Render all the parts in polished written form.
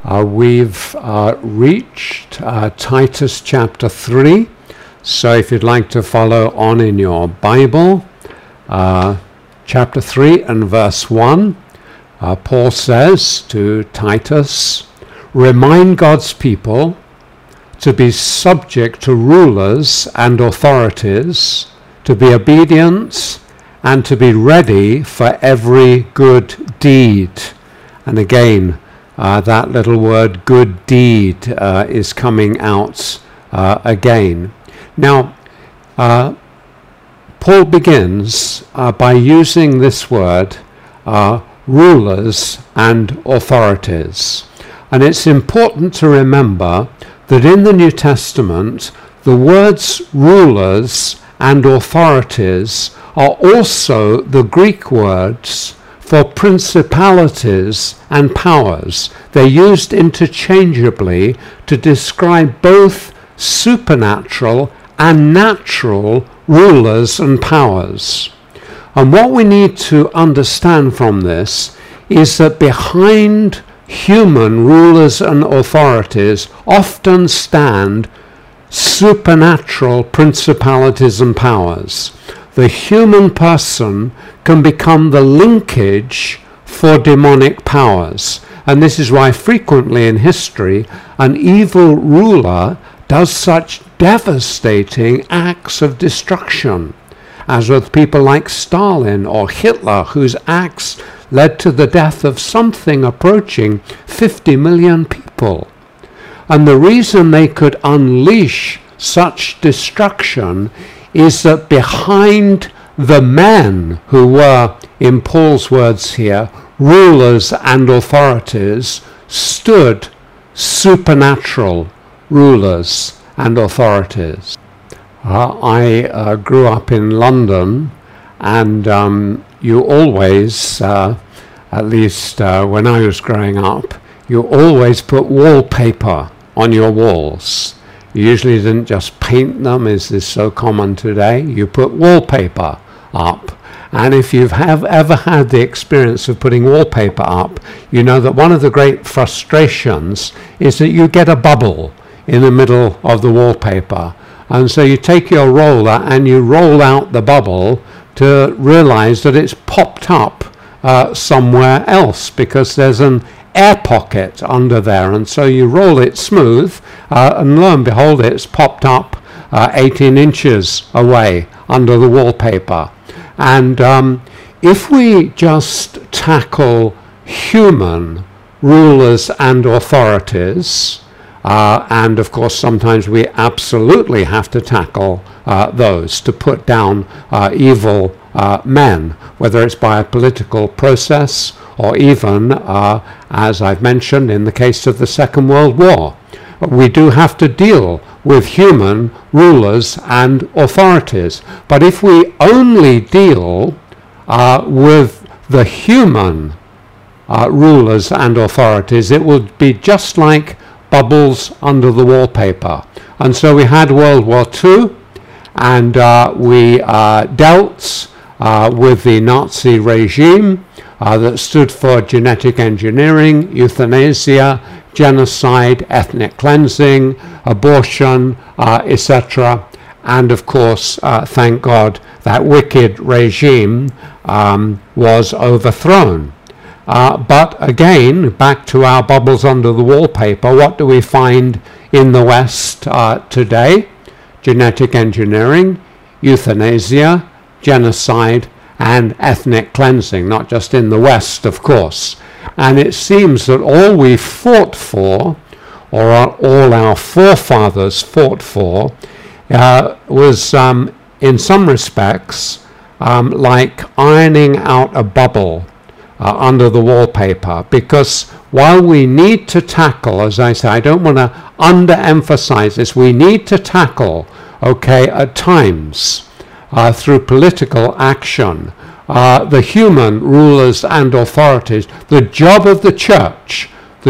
We've reached Titus chapter 3, so if you'd like to follow on in your Bible, chapter 3 and verse 1, Paul says to Titus, "Remind God's people to be subject to rulers and authorities, to be obedient, and to be ready for every good deed." And again, that little word "good deed" is coming out again. Now, Paul begins by using this word, rulers and authorities. And it's important to remember that in the New Testament, the words rulers and authorities are also the Greek words for principalities and powers. They're used interchangeably to describe both supernatural and natural rulers and powers. And what we need to understand from this is that behind human rulers and authorities often stand supernatural principalities and powers. The human person can become the linkage for demonic powers. And this is why frequently in history an evil ruler does such devastating acts of destruction, as with people like Stalin or Hitler, whose acts led to the death of something approaching 50 million people. And the reason they could unleash such destruction is that behind the men who were, in Paul's words here, rulers and authorities, stood supernatural rulers and authorities. I grew up in London, and you always, at least when I was growing up, you always put wallpaper on your walls. You usually didn't just paint them, as is so common today. You put wallpaper up. And if you have ever had the experience of putting wallpaper up, you know that one of the great frustrations is that you get a bubble in the middle of the wallpaper. And so you take your roller and you roll out the bubble to realize that it's popped up somewhere else because there's an air pocket under there, and so you roll it smooth, and lo and behold, it's popped up 18 inches away under the wallpaper. And if we just tackle human rulers and authorities, and of course sometimes we absolutely have to tackle those to put down evil men, whether it's by a political process or even, as I've mentioned, in the case of the Second World War. We do have to deal with human rulers and authorities. But if we only deal with the human rulers and authorities, it would be just like bubbles under the wallpaper. And so we had World War II, and we dealt with the Nazi regime that stood for genetic engineering, euthanasia, genocide, ethnic cleansing, abortion, etc. And of course, thank God, that wicked regime was overthrown. But again, back to our bubbles under the wallpaper, what do we find in the West today? Genetic engineering, euthanasia, genocide, and ethnic cleansing, not just in the West, of course. And it seems that all we fought for, or all our forefathers fought for, was in some respects like ironing out a bubble under the wallpaper. Because while we need to tackle, as I say, I don't want to underemphasize this, we need to tackle, at times, through political action, the human rulers and authorities. The job of the church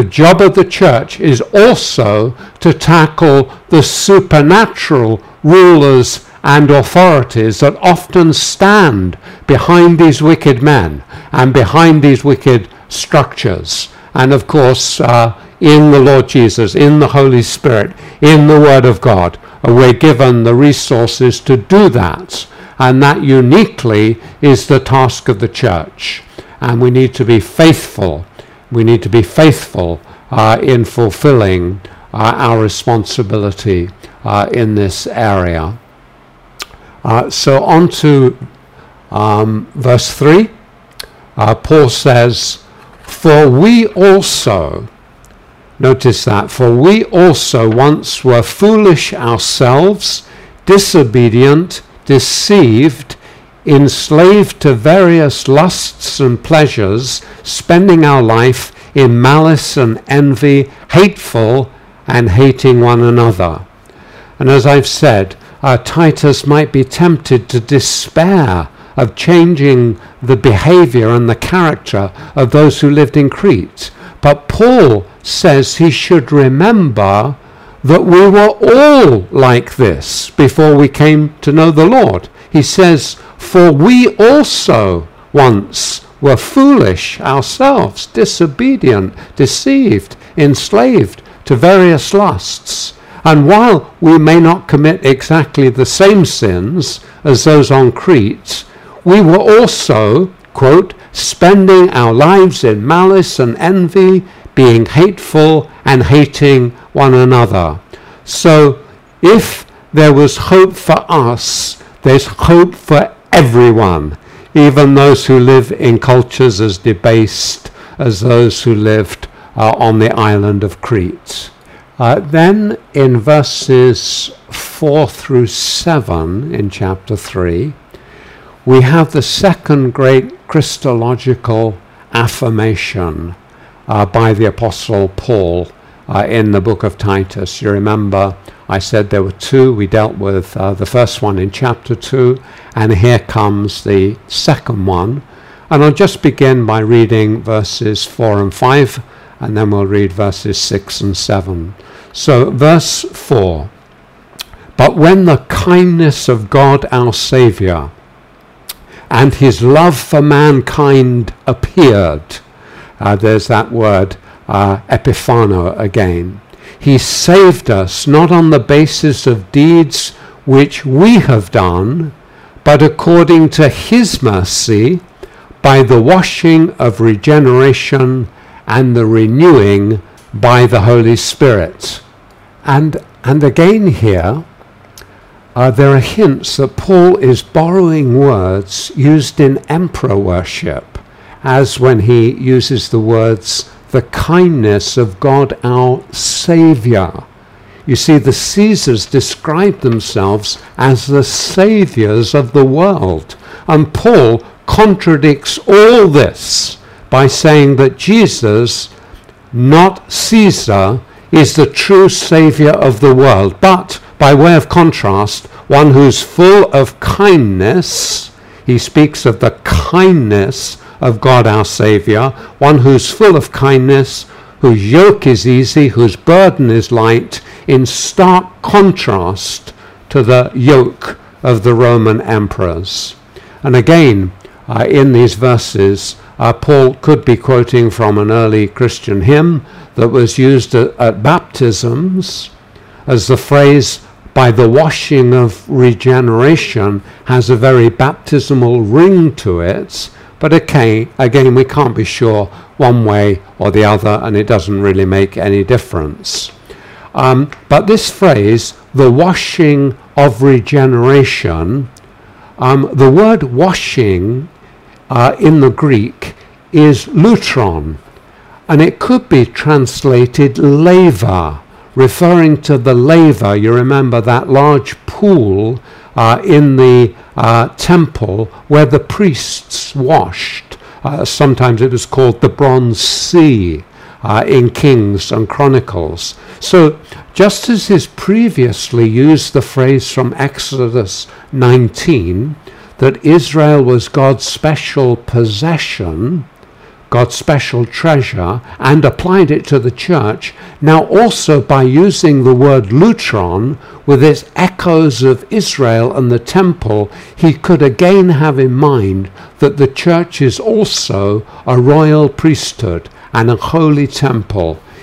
is also to tackle the supernatural rulers and authorities that often stand behind these wicked men and behind these wicked structures. And of course, in the Lord Jesus, in the Holy Spirit, in the Word of God. And we're given the resources to do that. And that uniquely is the task of the church. And we need to be faithful. We need to be faithful in fulfilling our responsibility in this area. So on to verse 3. Paul says, for we also, notice that, for we also once were foolish ourselves, disobedient, deceived, enslaved to various lusts and pleasures, spending our life in malice and envy, hateful and hating one another. And as I've said, Titus might be tempted to despair of changing the behavior and the character of those who lived in Crete. But Paul says he should remember that we were all like this before we came to know the Lord. He says, for we also once were foolish ourselves, disobedient, deceived, enslaved to various lusts. And while we may not commit exactly the same sins as those on Crete, we were also, quote, spending our lives in malice and envy, being hateful and hating one another. So if there was hope for us, there's hope for everyone, even those who live in cultures as debased as those who lived on the island of Crete. Then in verses 4 through 7 in chapter 3, we have the second great Christological affirmation by the Apostle Paul in the book of Titus. You remember I said there were two. We dealt with the first one in chapter 2, and here comes the second one. And I'll just begin by reading verses 4 and 5, and then we'll read verses 6 and 7. So verse 4, but when the kindness of God our Saviour and his love for mankind appeared, there's that word epiphano again, he saved us not on the basis of deeds which we have done, but according to his mercy, by the washing of regeneration and the renewing by the Holy Spirit. And again here, there are hints that Paul is borrowing words used in emperor worship, as when he uses the words, the kindness of God our Saviour. You see, the Caesars described themselves as the saviours of the world. And Paul contradicts all this by saying that Jesus, not Caesar, is the true Saviour of the world. But, by way of contrast, one who's full of kindness, he speaks of the kindness of God our Saviour, one who's full of kindness, whose yoke is easy, whose burden is light, in stark contrast to the yoke of the Roman emperors. And again, in these verses, Paul could be quoting from an early Christian hymn that was used at baptisms, as the phrase, by the washing of regeneration, has a very baptismal ring to it. But again, we can't be sure one way or the other, and it doesn't really make any difference. But this phrase, the washing of regeneration, the word washing in the Greek is lutron, and it could be translated laver, referring to the laver. You remember that large pool in the temple where the priests washed. Sometimes it was called the Bronze Sea in Kings and Chronicles. So just as is previously used the phrase from Exodus 19, that Israel was God's special possession, God's special treasure, and applied it to the church, now also by using the word lutron with its echoes of Israel and the temple, he could again have in mind that the church is also a royal priesthood and a holy temple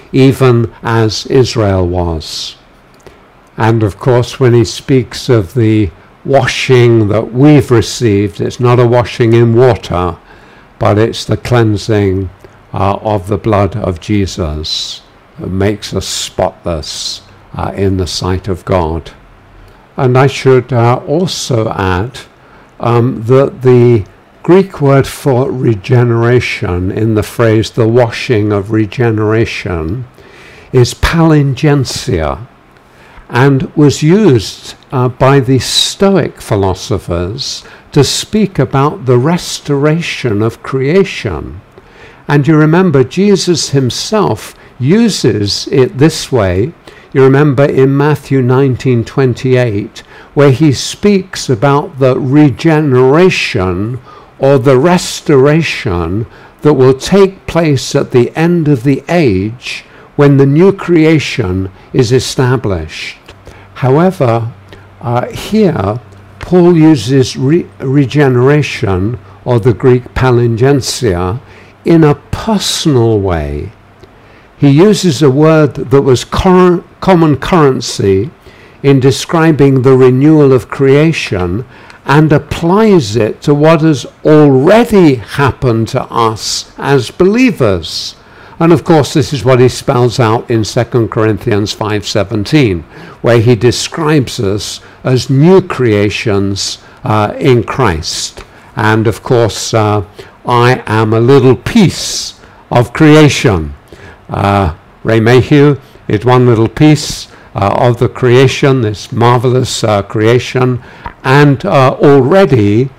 even as Israel was. And of course, when he speaks of the washing that we've received, it's not a washing in water, but it's the cleansing of the blood of Jesus that makes us spotless in the sight of God. And I should also add that the Greek word for regeneration in the phrase the washing of regeneration is palingenesia, and was used by the Stoic philosophers to speak about the restoration of creation. And you remember Jesus himself uses it this way. You remember in Matthew 19:28, where he speaks about the regeneration or the restoration that will take place at the end of the age when the new creation is established. However, here Paul uses regeneration, or the Greek palingenesia, in a personal way. He uses a word that was common currency in describing the renewal of creation and applies it to what has already happened to us as believers. And of course, this is what he spells out in 2 Corinthians 5:17, where he describes us as new creations in Christ. And of course, I am a little piece of creation. Ray Mayhew is one little piece of the creation, this marvelous creation, and already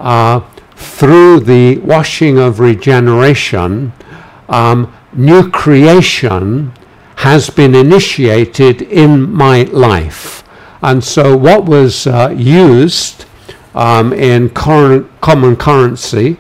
through the washing of regeneration, new creation has been initiated in my life. And so what was used in common currency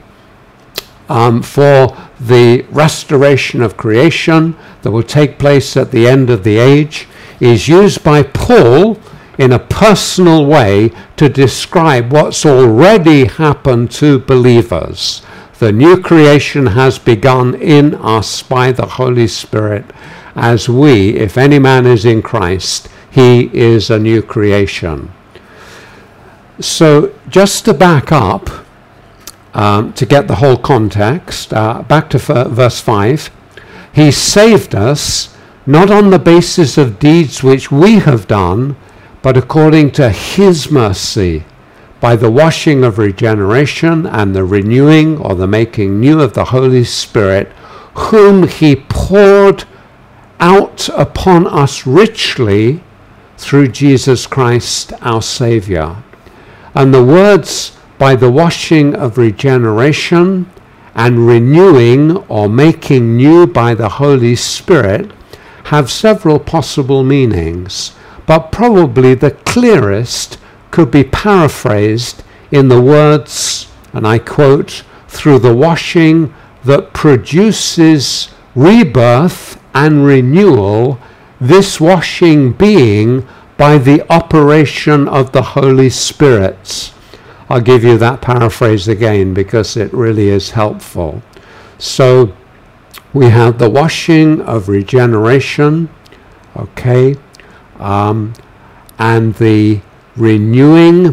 for the restoration of creation that will take place at the end of the age is used by Paul in a personal way to describe what's already happened to believers. The new creation has begun in us by the Holy Spirit, as we, if any man is in Christ, he is a new creation. So just to back up, to get the whole context, back to verse 5, he saved us not on the basis of deeds which we have done, but according to his mercy, by the washing of regeneration and the renewing or the making new of the Holy Spirit, whom he poured out upon us richly through Jesus Christ our Saviour. And the words by the washing of regeneration and renewing or making new by the Holy Spirit have several possible meanings, but probably the clearest could be paraphrased in the words, and I quote, through the washing that produces rebirth and renewal, this washing being by the operation of the Holy Spirit. I'll give you that paraphrase again because it really is helpful. So we have the washing of regeneration, okay, and the renewing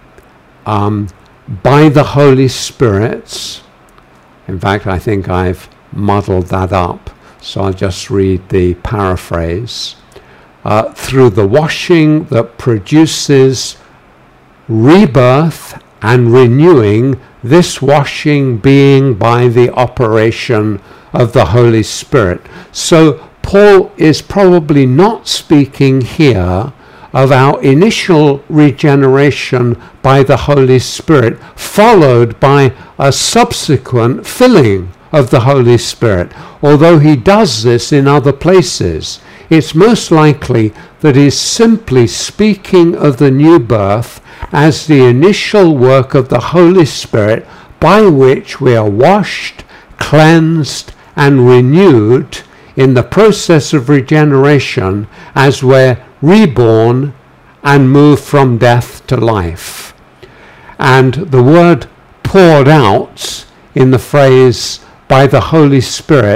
by the Holy Spirit. In fact, I think I've muddled that up, so I'll just read the paraphrase. Through the washing that produces rebirth and renewing, this washing being by the operation of the Holy Spirit. So Paul is probably not speaking here of our initial regeneration by the Holy Spirit, followed by a subsequent filling of the Holy Spirit, although he does this in other places. It's most likely that he's simply speaking of the new birth as the initial work of the Holy Spirit by which we are washed, cleansed, and renewed in the process of regeneration as we're reborn and move from death to life. And the word poured out in the phrase by the Holy Spirit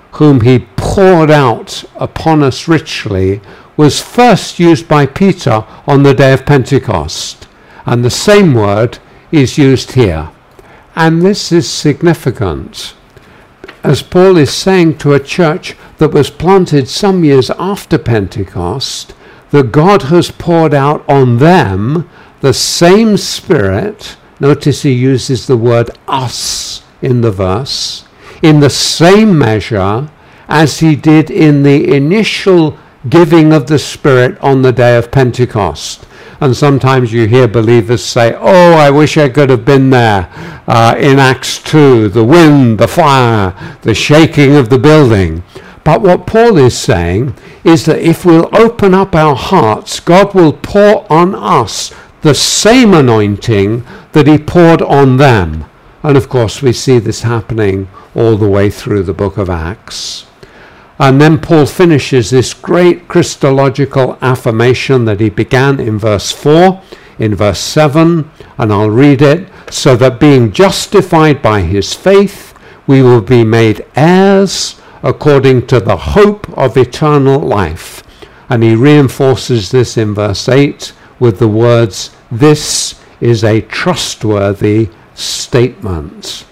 whom he poured out upon us richly, was first used by Peter on the day of Pentecost. And the same word is used here. And this is significant, as Paul is saying to a church that was planted some years after Pentecost, that God has poured out on them the same Spirit. Notice he uses the word us in the verse, in the same measure as he did in the initial giving of the Spirit on the day of Pentecost. And sometimes you hear believers say, oh, I wish I could have been there in Acts 2, the wind, the fire, the shaking of the building. But what Paul is saying is that if we'll open up our hearts, God will pour on us the same anointing that he poured on them. And of course we see this happening all the way through the book of Acts. And then Paul finishes this great Christological affirmation that he began in verse 4, in verse 7, and I'll read it. So that being justified by his faith, we will be made heirs according to the hope of eternal life. And he reinforces this in verse 8 with the words, this is a trustworthy statement.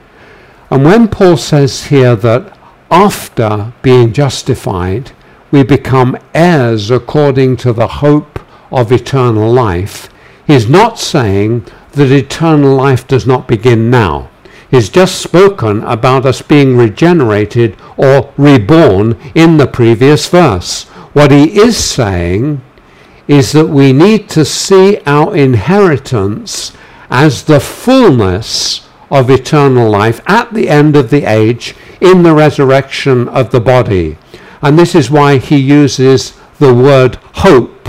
And when Paul says here that after being justified, we become heirs according to the hope of eternal life, he's not saying that eternal life does not begin now. He's just spoken about us being regenerated or reborn in the previous verse. What he is saying is that we need to see our inheritance as the fullness of eternal life at the end of the age in the resurrection of the body. And this is why he uses the word hope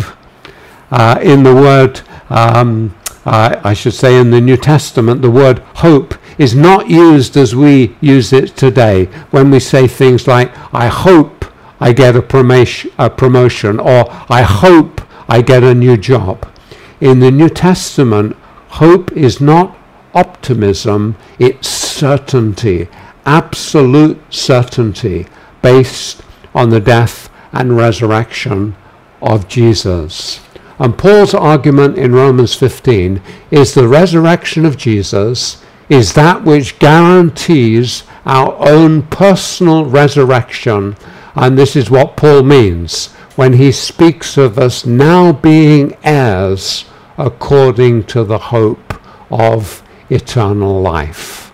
in the word, I should say in the New Testament, the word hope is not used as we use it today when we say things like, I hope I get a promotion, or I hope I get a new job. In the New Testament, hope is not optimism, it's certainty, absolute certainty, based on the death and resurrection of Jesus. And Paul's argument in Romans 15 is the resurrection of Jesus is that which guarantees our own personal resurrection. And this is what Paul means when he speaks of us now being heirs according to the hope of eternal life.